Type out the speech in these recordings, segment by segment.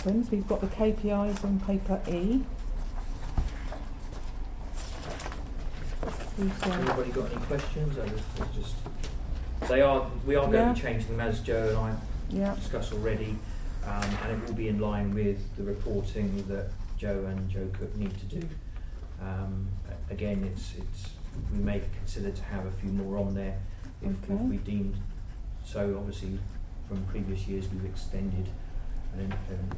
items. We've got the KPIs on paper E. Anybody got any questions? We are going to be changing them, as Joe and I discussed already, and it will be in line with the reporting that Joe and Joe Cook need to do. Again, we may consider to have a few more on there if we deemed so. Obviously, from previous years we've extended and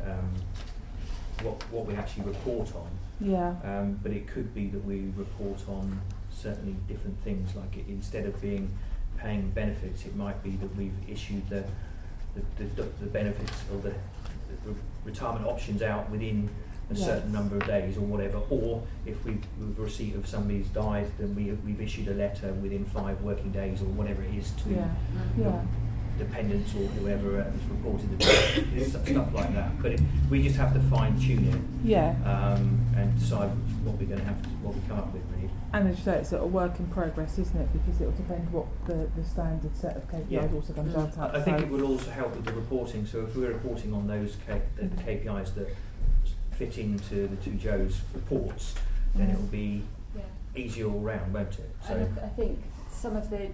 what we actually report on. Yeah. But it could be that we report on certainly different things, like instead of paying benefits, it might be that we've issued the benefits or the retirement options out within a certain number of days or whatever, or if with receipt of somebody's died, then we've issued a letter within 5 working days or whatever it is to dependents or whoever has reported the death, stuff like that. But we just have to fine tune it, and decide what we come up with, really. And as you say, it's a work in progress, isn't it? Because it will depend what the standard set of KPIs also comes out at. I think it will also help with the reporting. So if we're reporting on those the KPIs that fit into the two Joes' reports, then it will be easier all round, won't it? So and I think some of the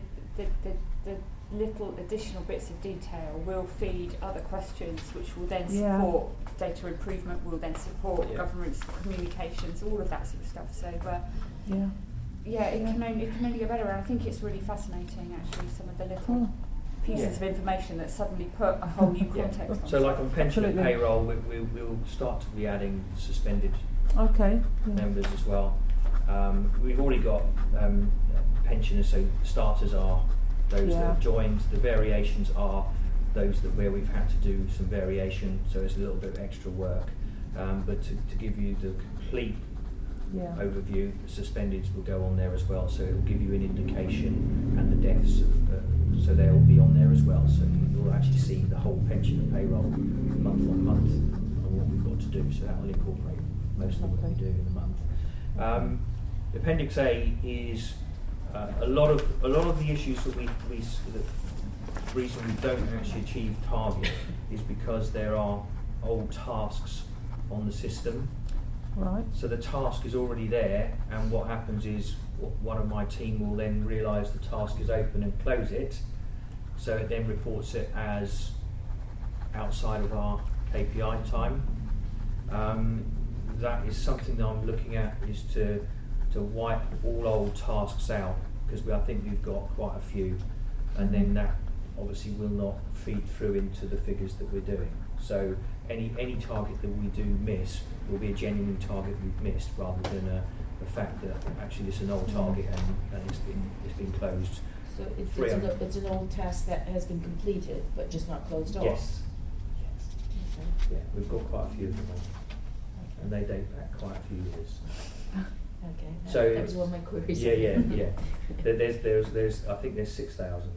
little additional bits of detail will feed other questions, which will then support data improvement, will then support government's communications, all of that sort of stuff. So it can only get better, and I think it's really fascinating actually, some of the little pieces of information that suddenly put a whole new context on. So like on pension and payroll, we'll start to be adding suspended members as well. We've already got pensioners, so starters are those that have joined. The variations are those where we've had to do some variation, so it's a little bit of extra work. But to give you the complete overview, the suspendeds will go on there as well, so it will give you an indication, and the deaths so they'll be on there as well, so you'll actually see the whole pension and payroll month on month on what we've got to do, so that will incorporate most of what we do in the month. Appendix A is a lot of the issues that the reason we don't actually achieve target is because there are old tasks on the system. Right. So the task is already there, and what happens is one of my team will then realise the task is open and close it, so it then reports it as outside of our KPI time. That is something that I'm looking at, is to wipe all old tasks out, because I think we've got quite a few, and then that obviously will not feed through into the figures that we're doing. So any target that we do miss will be a genuine target we've missed, rather than the fact that actually it's an old target and it's been closed. So it's an old task that has been completed but just not closed off. Yes. Okay. Yeah, we've got quite a few of them, and they date back quite a few years. Okay. So that was one of my queries. Yeah. There's I think there's 6,000.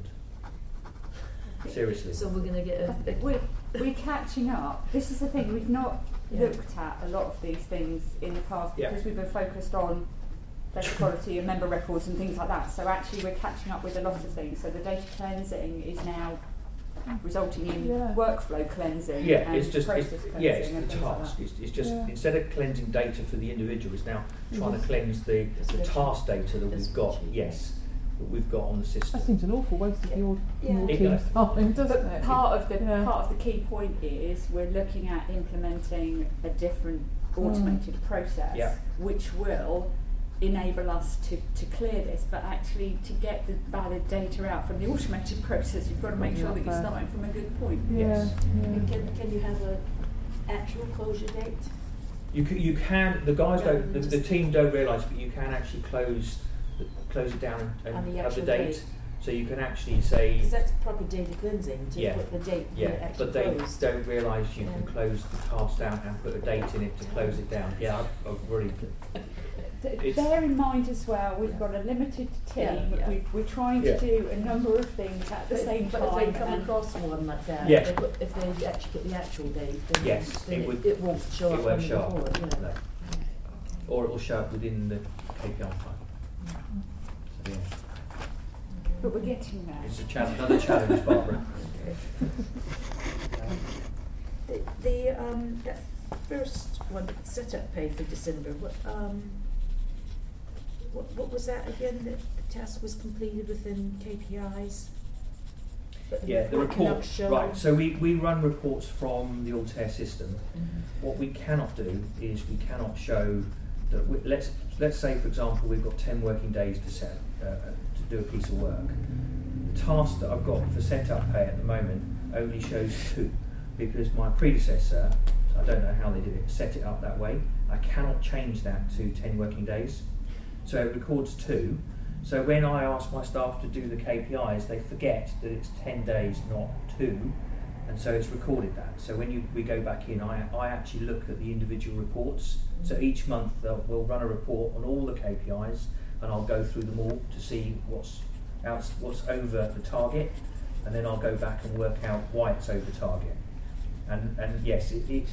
Seriously. So we're going to get we're catching up. This is the thing, we've not looked at a lot of these things in the past because we've been focused on data quality and member records and things like that. So actually we're catching up with a lot of things. So the data cleansing is now resulting in workflow cleansing and it's just process cleansing. It's and the things task. like that. It's just instead of cleansing data for the individual, it's now trying to cleanse the task data that we've got. That we've got on the system. That seems an awful waste of your team's time, doesn't it? Part of the key point is we're looking at implementing a different automated process, which will enable us to clear this, but actually to get the valid data out from the automated process, you've got to make sure that you're starting from a good point. Yes. Can you have an actual closure date? You can. The guys don't. The team don't realise, but you can actually close it down and have the date. So you can actually say. Because that's proper data cleansing to put the date. But they don't realise you can close the task down and put a date in it to close it down. Yeah, I've really. Bear in mind as well, we've got a limited team. We're trying to do a number of things at the same time. But if they come across one like that, if they actually put the actual date, then, it won't show up on the report. No. Or it will show up within the KPI time. So, but we're getting there. It's another challenge, Barbara. That first one, setup pay for December, what was that again, that the task was completed within KPIs? The report, right, so we run reports from the Altair system. Mm-hmm. What we cannot do is we cannot show that, let's say for example we've got 10 working days to do a piece of work. The task that I've got for setup pay at the moment only shows 2, because my predecessor, I don't know how they did it, set it up that way. I cannot change that to 10 working days. So it records 2. So when I ask my staff to do the KPIs, they forget that it's 10 days, not 2, and so it's recorded that. So when we go back in, I actually look at the individual reports. So each month we'll run a report on all the KPIs, and I'll go through them all to see what's over the target, and then I'll go back and work out why it's over target. And yes,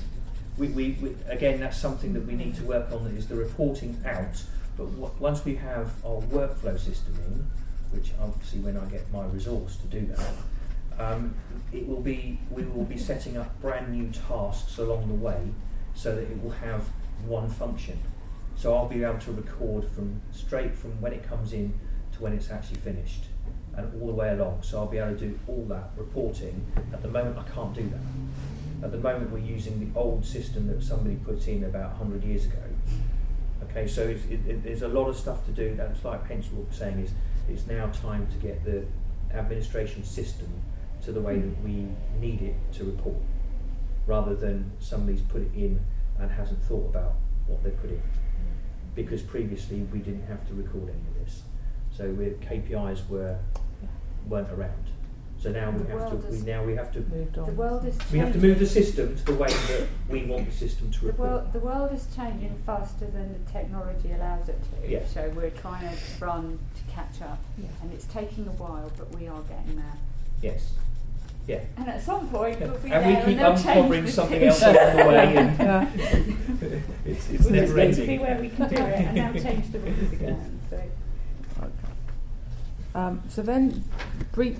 we again, that's something that we need to work on, that is the reporting out. But once we have our workflow system in, which obviously when I get my resource to do that, we will be setting up brand new tasks along the way, so that it will have one function. So I'll be able to record straight from when it comes in to when it's actually finished, and all the way along. So I'll be able to do all that reporting. At the moment, I can't do that. At the moment, we're using the old system that somebody put in about 100 years ago. Okay, so there's a lot of stuff to do. That's like hence what we're saying is it's now time to get the administration system to the way that we need it to report, rather than somebody's put it in and hasn't thought about what they put in. Because previously we didn't have to record any of this, so KPIs weren't around. So now we have to move the system to the way that we want the system to report. The world is changing faster than the technology allows it to. Yeah. So we're trying to run to catch up, and it's taking a while, but we are getting there. Yes. Yeah. And at some point we'll be and there, we keep uncovering something else along the way, and it's never ending. To be where we can do it, and now change the rules again. So. So then,